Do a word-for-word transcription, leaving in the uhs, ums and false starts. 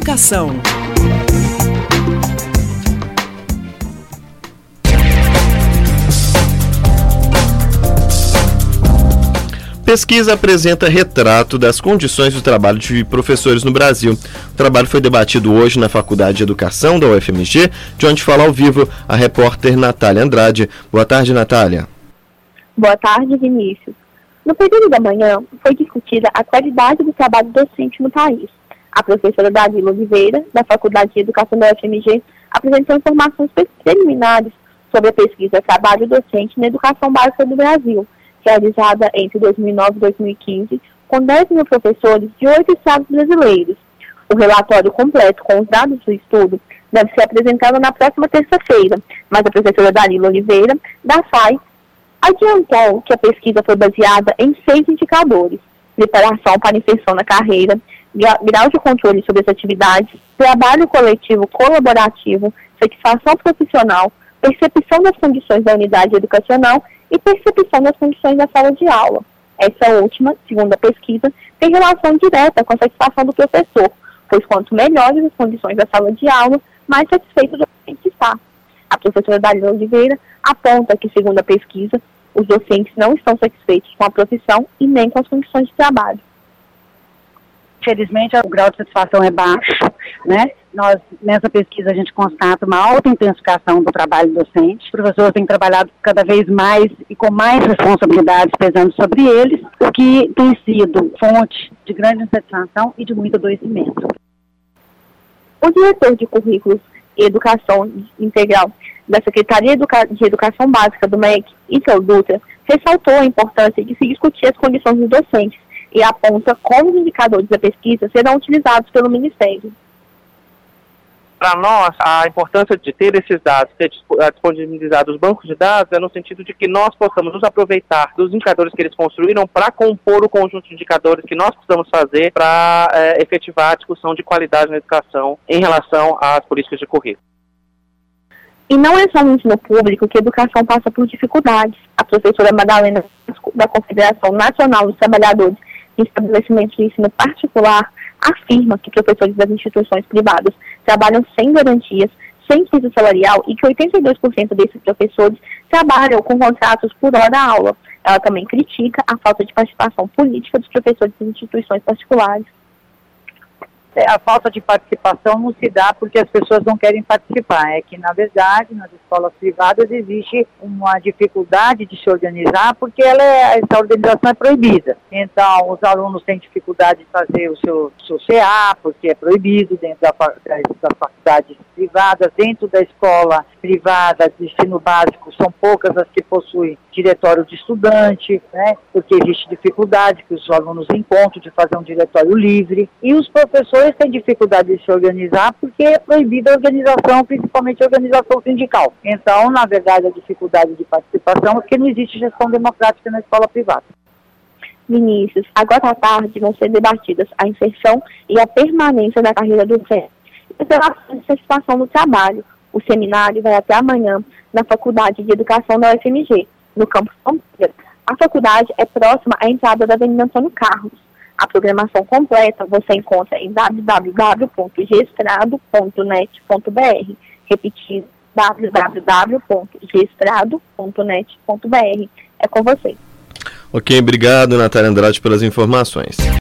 Educação. Pesquisa apresenta retrato das condições do trabalho de professores no Brasil. O trabalho foi debatido hoje na Faculdade de Educação da U F M G, de onde fala ao vivo a repórter Natália Andrade. Boa tarde, Natália. Boa tarde, Vinícius. No período da manhã, foi discutida a qualidade do trabalho docente no país. A professora Dalila Oliveira, da Faculdade de Educação da U F M G, apresentou informações preliminares sobre a pesquisa Trabalho Docente na Educação Básica do Brasil, realizada entre dois mil e nove e dois mil e quinze, com dez mil professores de oito estados brasileiros. O relatório completo com os dados do estudo deve ser apresentado na próxima terça-feira, mas a professora Dalila Oliveira, da F A I, adiantou que a pesquisa foi baseada em seis indicadores: preparação para inserção na carreira, grau de controle sobre as atividades, trabalho coletivo colaborativo, satisfação profissional, percepção das condições da unidade educacional e percepção das condições da sala de aula. Essa última, segundo a pesquisa, tem relação direta com a satisfação do professor, pois quanto melhores as condições da sala de aula, mais satisfeito o docente está. A professora Dalila Oliveira aponta que, segundo a pesquisa, os docentes não estão satisfeitos com a profissão e nem com as condições de trabalho. Infelizmente, o grau de satisfação é baixo, né? Nós, nessa pesquisa, a gente constata uma alta intensificação do trabalho docente. Os professores têm trabalhado cada vez mais e com mais responsabilidades pesando sobre eles, o que tem sido fonte de grande insatisfação e de muito adoecimento. O diretor de Currículos e Educação Integral da Secretaria de Educação Básica do M E C, Ítalo Dutra, ressaltou a importância de se discutir as condições dos docentes e aponta como os indicadores da pesquisa serão utilizados pelo Ministério. Para nós, a importância de ter esses dados, ter disponibilizados os bancos de dados, é no sentido de que nós possamos nos aproveitar dos indicadores que eles construíram para compor o conjunto de indicadores que nós precisamos fazer para é, efetivar a discussão de qualidade na educação em relação às políticas de currículo. E não é só no ensino público que a educação passa por dificuldades. A professora Madalena, da Confederação Nacional dos Trabalhadores de Estabelecimentos de Ensino Particular, afirma que professores das instituições privadas trabalham sem garantias, sem piso salarial e que oitenta e dois por cento desses professores trabalham com contratos por hora-aula. Ela também critica a falta de participação política dos professores das instituições particulares. A falta de participação não se dá porque as pessoas não querem participar. É que, na verdade, nas escolas privadas existe uma dificuldade de se organizar porque ela é, essa organização é proibida. Então, os alunos têm dificuldade de fazer o seu, seu C A, porque é proibido dentro da, das faculdades privadas. Dentro da escola privada de ensino básico, são poucas as que possuem diretório de estudante, né? Porque existe dificuldade que os alunos encontram de fazer um diretório livre. E os professores têm dificuldade de se organizar porque é proibida a organização, principalmente a organização sindical. Então, na verdade, a dificuldade de participação é porque não existe gestão democrática na escola privada. Vinícius, agora à tarde vão ser debatidas a inserção e a permanência da carreira docente e pela satisfação do trabalho. O seminário vai até amanhã na Faculdade de Educação da U F M G, no campus São Pedro. A faculdade é próxima à entrada da Avenida Antônio Carlos. A programação completa você encontra em w w w ponto gestrado ponto net ponto b r. Repetindo, w w w ponto gestrado ponto net ponto b r. É com você. Ok, obrigado, Natália Andrade, pelas informações.